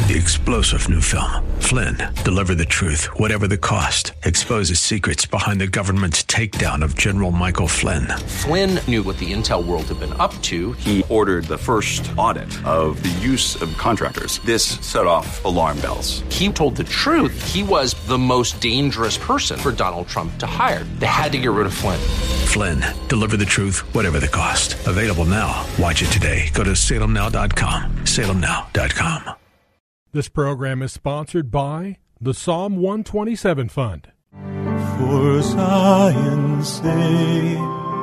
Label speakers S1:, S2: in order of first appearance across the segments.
S1: the explosive new film, Flynn, deliver the truth, whatever the cost. Exposes secrets behind the government's takedown of General Michael Flynn.
S2: Flynn knew what the intel world had been up to.
S3: He ordered the first audit of the use of contractors. This set off alarm bells.
S2: He told the truth. He was the most dangerous person for Donald Trump to hire. They had to get rid of Flynn.
S1: Flynn, deliver the truth, whatever the cost. Available now. Watch it today. Go to salemnow.com. salemnow.com.
S4: This program is sponsored by the Psalm 127 Fund.
S5: For Zion's sake,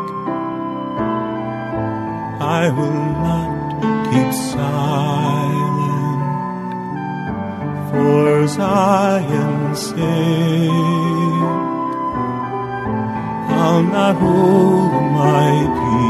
S5: I will not keep silent. For Zion's sake, I'll not hold my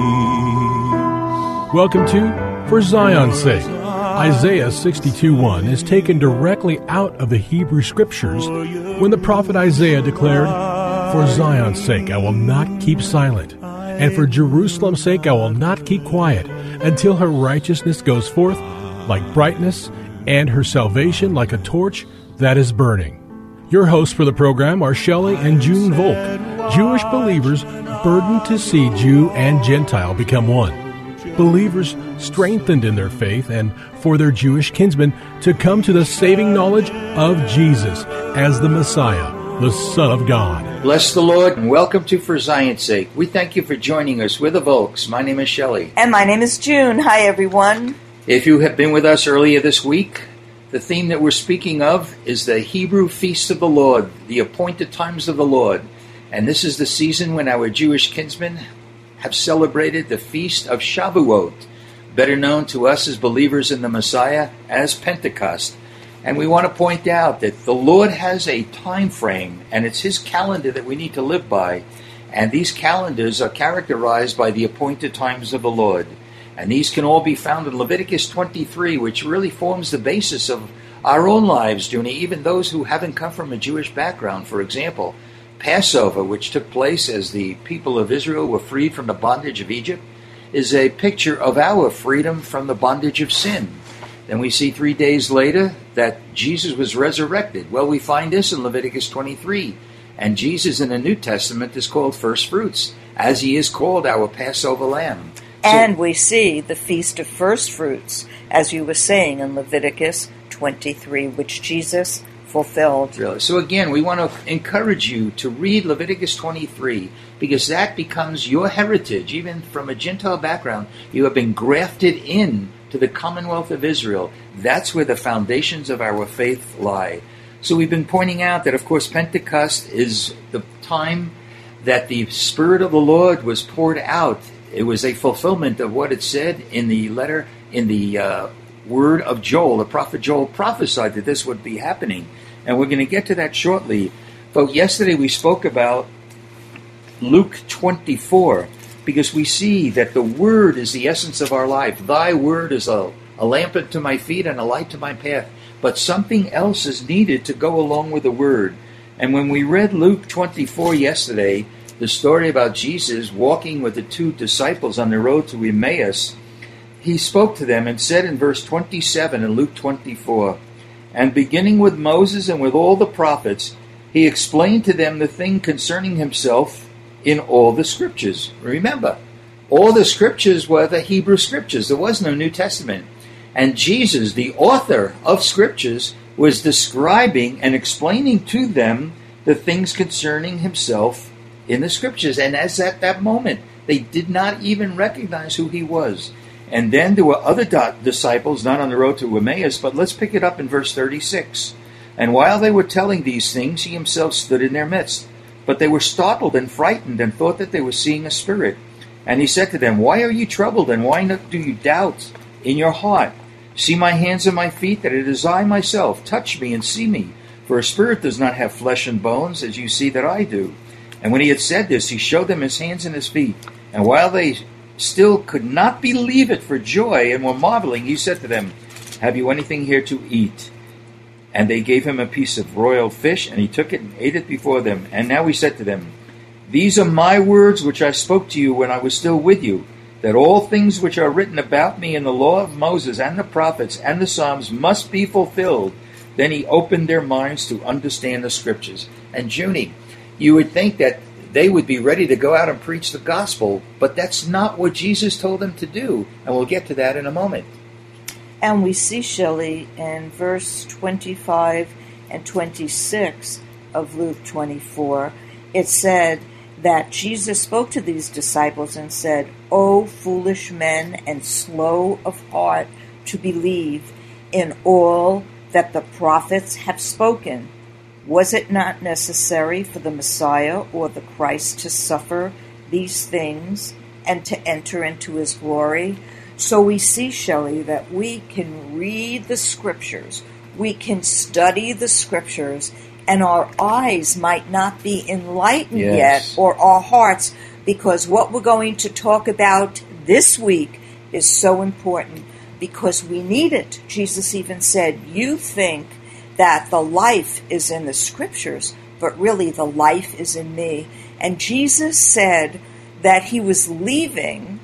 S5: peace.
S4: Welcome to For Zion's Sake. Isaiah 62:1 is taken directly out of the Hebrew Scriptures when the prophet Isaiah declared, "For Zion's sake I will not keep silent, and for Jerusalem's sake I will not keep quiet, until her righteousness goes forth like brightness, and her salvation like a torch that is burning." Your hosts for the program are Shelley and June Volk, Jewish believers burdened to see Jew and Gentile become one. Believers strengthened in their faith and for their Jewish kinsmen to come to the saving knowledge of Jesus as the Messiah, the Son of God.
S6: Bless the Lord and welcome to For Zion's Sake. We thank you for joining us. We're the Volks. My name is Shelley.
S7: And my name is June. Hi, everyone.
S6: If you have been with us earlier this week, the theme that we're speaking of is the Hebrew Feast of the Lord, the appointed times of the Lord. And this is the season when our Jewish kinsmen have celebrated the Feast of Shavuot, better known to us as believers in the Messiah as Pentecost. And we want to point out that the Lord has a time frame, and it's His calendar that we need to live by. And these calendars are characterized by the appointed times of the Lord. And these can all be found in Leviticus 23, which really forms the basis of our own lives, Junie, even those who haven't come from a Jewish background. For example, Passover, which took place as the people of Israel were freed from the bondage of Egypt, is a picture of our freedom from the bondage of sin. Then we see 3 days later that Jesus was resurrected. Well, we find this in Leviticus 23. And Jesus in the New Testament is called first fruits, as He is called our Passover lamb.
S7: And we see the Feast of First Fruits, as you were saying in Leviticus 23, which Jesus fulfilled.
S6: Really. So again, we want to encourage you to read Leviticus 23 because that becomes your heritage. Even from a Gentile background, you have been grafted in to the Commonwealth of Israel. That's where the foundations of our faith lie. So we've been pointing out that, of course, Pentecost is the time that the Spirit of the Lord was poured out. It was a fulfillment of what it said in the letter, in the word of Joel. The prophet Joel prophesied that this would be happening. And we're going to get to that shortly. But yesterday we spoke about Luke 24, because we see that the Word is the essence of our life. Thy Word is a lamp unto my feet and a light to my path. But something else is needed to go along with the Word. And when we read Luke 24 yesterday, the story about Jesus walking with the two disciples on the road to Emmaus, He spoke to them and said in verse 27 in Luke 24, "And beginning with Moses and with all the prophets, He explained to them the thing concerning Himself in all the Scriptures." Remember, all the Scriptures were the Hebrew Scriptures. There was no New Testament. And Jesus, the author of Scriptures, was describing and explaining to them the things concerning Himself in the Scriptures. And as at that moment, they did not even recognize who He was. And then there were other disciples, not on the road to Emmaus, but let's pick it up in verse 36. "And while they were telling these things, He Himself stood in their midst. But they were startled and frightened and thought that they were seeing a spirit. And He said to them, Why are you troubled, and why do you doubt in your heart? See my hands and my feet, that it is I myself. Touch me and see me. For a spirit does not have flesh and bones, as you see that I do." And when He had said this, He showed them His hands and His feet. And while they still could not believe it for joy and were marveling, He said to them, "Have you anything here to eat?" And they gave Him a piece of broiled fish, and He took it and ate it before them. And now He said to them, "These are my words which I spoke to you when I was still with you, that all things which are written about me in the law of Moses and the prophets and the Psalms must be fulfilled. Then he opened their minds to understand the Scriptures. And Junie, you would think that they would be ready to go out and preach the gospel, but that's not what Jesus told them to do. And we'll get to that in a moment.
S7: And we see, Shelley, in verse 25 and 26 of Luke 24, it said that Jesus spoke to these disciples and said, "O foolish men and slow of heart to believe in all that the prophets have spoken. Was it not necessary for the Messiah or the Christ to suffer these things and to enter into his glory?" So we see, Shelley, that we can read the Scriptures, we can study the Scriptures, and our eyes might not be enlightened yet, or our hearts, because what we're going to talk about this week is so important, because we need it. Jesus even said, you think that the life is in the Scriptures, but really the life is in me. And Jesus said that he was leaving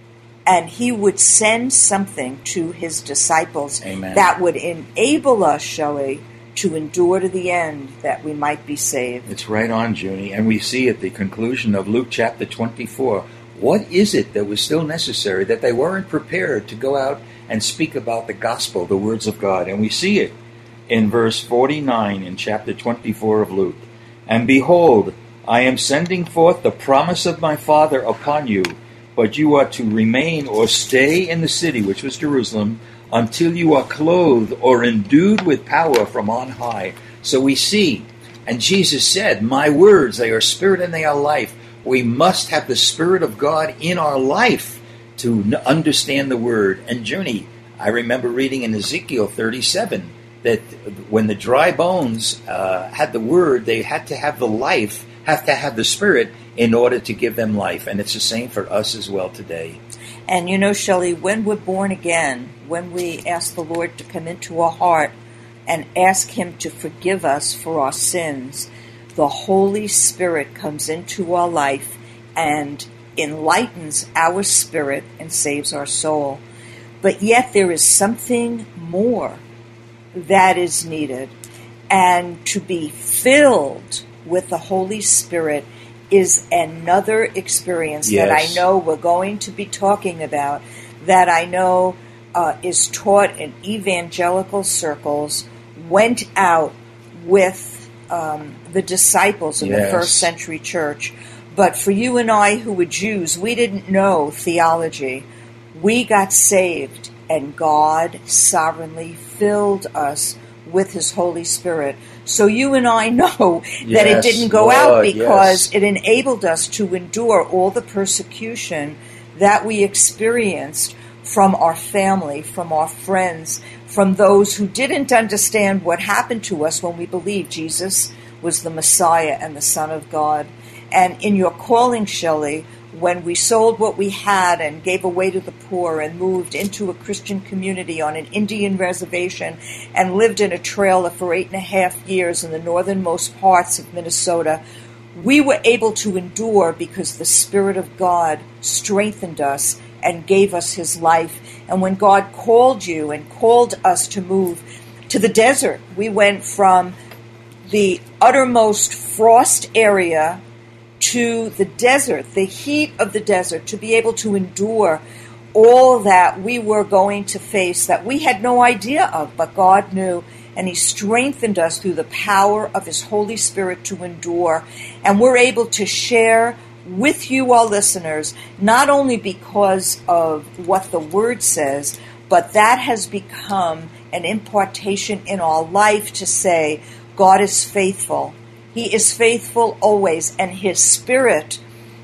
S7: and he would send something to his disciples that would enable us, Shelley, to endure to the end, that we might be saved.
S6: It's right on, Junie. And we see at the conclusion of Luke chapter 24, what is it that was still necessary, that they weren't prepared to go out and speak about the gospel, the words of God? And we see it in verse 49 in chapter 24 of Luke. And behold, I am sending forth the promise of my Father upon you, but you are to remain or stay in the city, which was Jerusalem, until you are clothed or endued with power from on high. So we see, and Jesus said, my words, they are spirit and they are life. We must have the Spirit of God in our life to understand the word. And Junie, I remember reading in Ezekiel 37 that when the dry bones had the word, they had to have the life, have to have the Spirit in order to give them life. And it's the same for us as well today.
S7: And you know, Shelley, when we're born again, when we ask the Lord to come into our heart and ask him to forgive us for our sins, the Holy Spirit comes into our life and enlightens our spirit and saves our soul. But yet there is something more that is needed. And to be filled with the Holy Spirit is another experience that I know we're going to be talking about, that I know is taught in evangelical circles, went out with the disciples in the first century church. But for you and I who were Jews, we didn't know theology. We got saved, and God sovereignly filled us with his Holy Spirit. So you and I know that it didn't go out because it enabled us to endure all the persecution that we experienced from our family, from our friends, from those who didn't understand what happened to us when we believed Jesus was the Messiah and the Son of God. And in your calling, Shelley, when we sold what we had and gave away to the poor and moved into a Christian community on an Indian reservation and lived in a trailer for 8.5 years in the northernmost parts of Minnesota, we were able to endure because the Spirit of God strengthened us and gave us his life. And when God called you and called us to move to the desert, we went from the uttermost frost area to the desert, the heat of the desert, to be able to endure all that we were going to face that we had no idea of, but God knew, and he strengthened us through the power of his Holy Spirit to endure. And we're able to share with you, our listeners, not only because of what the Word says, but that has become an impartation in our life to say, God is faithful. He is faithful always, and his Spirit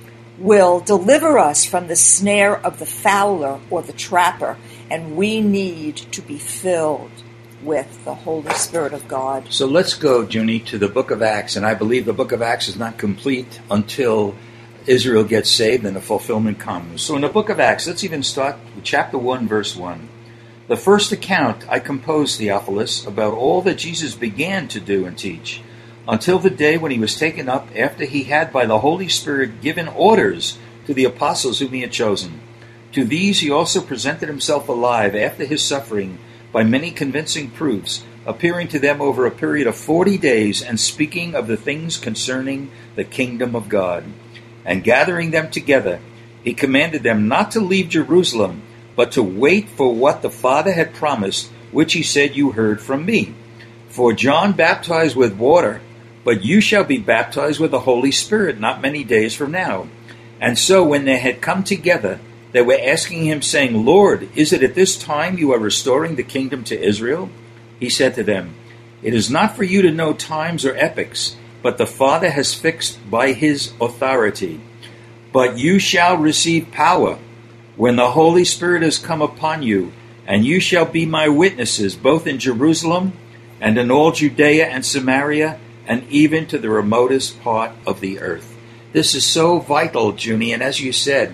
S7: will deliver us from the snare of the fowler or the trapper, and we need to be filled with the Holy Spirit of God.
S6: So let's go, Junie, to the book of Acts, and I believe the book of Acts is not complete until Israel gets saved and the fulfillment comes. So in the book of Acts, let's even start with chapter 1, verse 1. The first account I composed, Theophilus, about all that Jesus began to do and teach, until the day when he was taken up, after he had by the Holy Spirit given orders to the apostles whom he had chosen. To these he also presented himself alive after his suffering by many convincing proofs, appearing to them over a period of 40 days and speaking of the things concerning the kingdom of God. And gathering them together, he commanded them not to leave Jerusalem, but to wait for what the Father had promised, which he said, you heard from me. For John baptized with water, but you shall be baptized with the Holy Spirit not many days from now. And so when they had come together, they were asking him, saying, Lord, is it at this time you are restoring the kingdom to Israel? He said to them, it is not for you to know times or epochs, but the Father has fixed by his authority. But you shall receive power when the Holy Spirit has come upon you, and you shall be my witnesses both in Jerusalem and in all Judea and Samaria, and even to the remotest part of the earth. This is so vital, Junie, and as you said,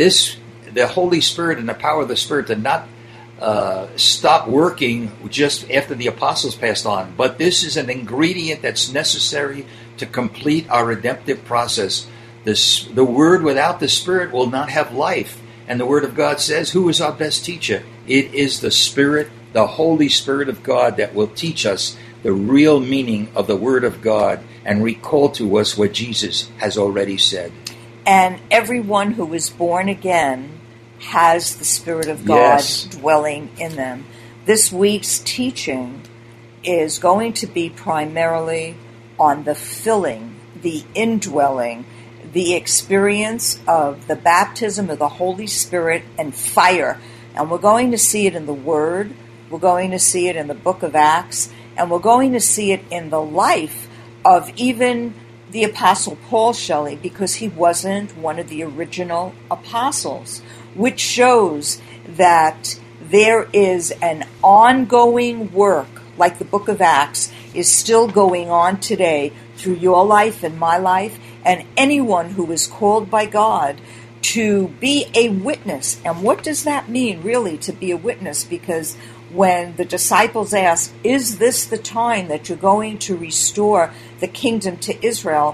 S6: the Holy Spirit and the power of the Spirit did not stop working just after the apostles passed on, but this is an ingredient that's necessary to complete our redemptive process. The Word without the Spirit will not have life, and the Word of God says, who is our best teacher? It is the Spirit, the Holy Spirit of God, that will teach us the real meaning of the Word of God and recall to us what Jesus has already said.
S7: And everyone who is born again has the Spirit of God dwelling in them. This week's teaching is going to be primarily on the filling, the indwelling, the experience of the baptism of the Holy Spirit and fire. And we're going to see it in the Word, we're going to see it in the book of Acts, and we're going to see it in the life of even the Apostle Paul, Shelley, because he wasn't one of the original apostles, which shows that there is an ongoing work, like the book of Acts is still going on today through your life and my life, and anyone who is called by God to be a witness. And what does that mean, really, to be a witness? Because when the disciples asked, is this the time that you're going to restore the kingdom to Israel?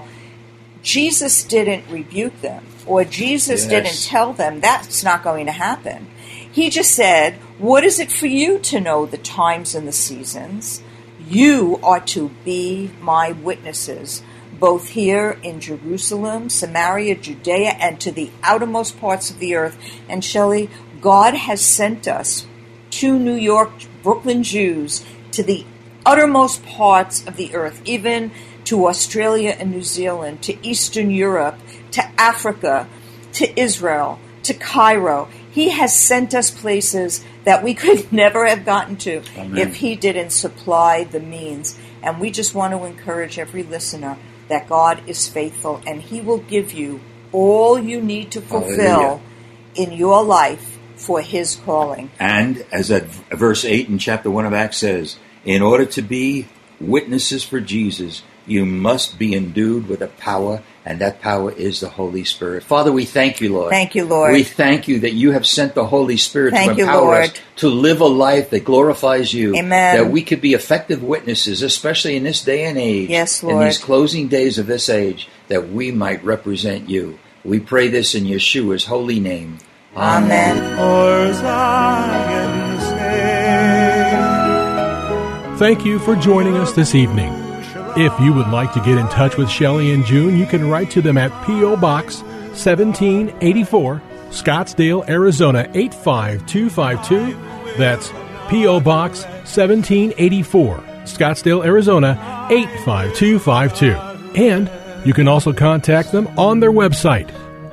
S7: Jesus didn't rebuke them, or Jesus didn't tell them that's not going to happen. He just said, what is it for you to know the times and the seasons? You are to be my witnesses, both here in Jerusalem, Samaria, Judea, and to the outermost parts of the earth. And Shelley, God has sent us to New York, Brooklyn Jews, to the uttermost parts of the earth, even to Australia and New Zealand, to Eastern Europe, to Africa, to Israel, to Cairo. He has sent us places that we could never have gotten to if he didn't supply the means. And we just want to encourage every listener that God is faithful, and he will give you all you need to fulfill in your life for his calling.
S6: And as that verse 8 in chapter 1 of Acts says, in order to be witnesses for Jesus, you must be endued with a power, and that power is the Holy Spirit. Father, we thank you, Lord.
S7: Thank you, Lord.
S6: We thank you that you have sent the Holy Spirit to empower us to live a life that glorifies you.
S7: Amen.
S6: That we could be effective witnesses, especially in this day and age.
S7: Yes, Lord.
S6: In these closing days of this age, that we might represent you. We pray this in Yeshua's holy name.
S7: Amen.
S5: For Zion's sake.
S4: Thank you for joining us this evening. If you would like to get in touch with Shelley and June, you can write to them at P.O. Box 1784, Scottsdale, Arizona 85252. That's P.O. Box 1784, Scottsdale, Arizona 85252. And you can also contact them on their website,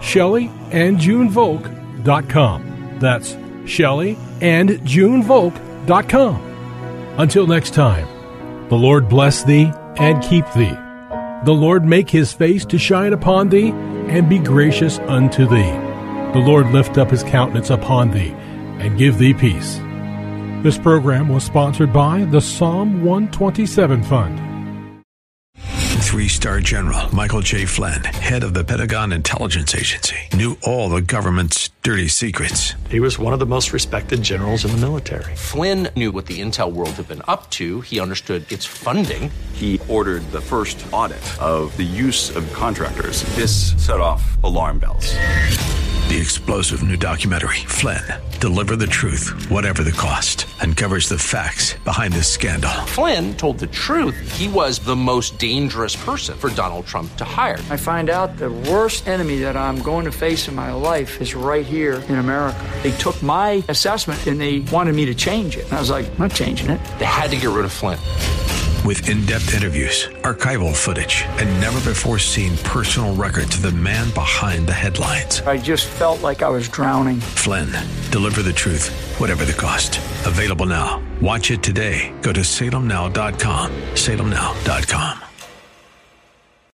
S4: ShelleyandJuneVolk.com. That's ShelleyandJuneVolk.com. Until next time, the Lord bless thee and keep thee. The Lord make his face to shine upon thee and be gracious unto thee. The Lord lift up his countenance upon thee and give thee peace. This program was sponsored by the Psalm 127 Fund.
S1: 3-star General Michael J. Flynn, head of the Pentagon Intelligence Agency, knew all the government's dirty secrets.
S8: He was one of the most respected generals in the military.
S2: Flynn knew what the intel world had been up to. He understood its funding.
S3: He ordered the first audit of the use of contractors. This set off alarm bells.
S1: The explosive new documentary, Flynn, Deliver the Truth, Whatever the Cost, uncovers the facts behind this scandal.
S2: Flynn told the truth. He was the most dangerous person for Donald Trump to hire.
S9: I find out the worst enemy that I'm going to face in my life is right here in America. They took my assessment and they wanted me to change it. And I was like, I'm not changing it.
S2: They had to get rid of Flynn.
S1: With in-depth interviews, archival footage, and never-before-seen personal records of the man behind the headlines.
S9: I just felt like I was drowning.
S1: Flynn, Deliver the Truth, Whatever the Cost. Available now. Watch it today. Go to salemnow.com. salemnow.com.